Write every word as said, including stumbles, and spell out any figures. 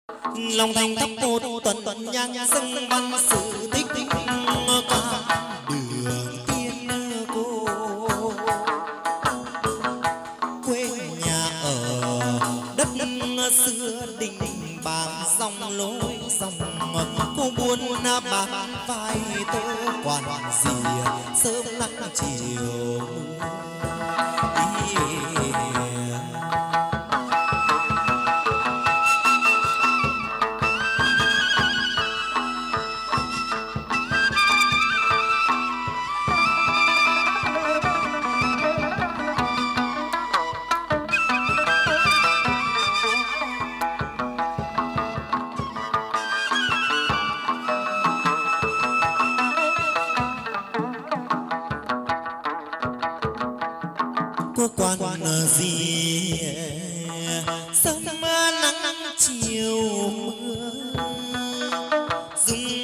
lòng thành thắp một tuần nhang dâng văn sự tích ca đường tiên cô. Quê nhà ở đất xưa đình bàng dòng lối dòng cô buôn bạc vai tô quản gì sớm nắng chiều cô quan gì sớm nắng chiều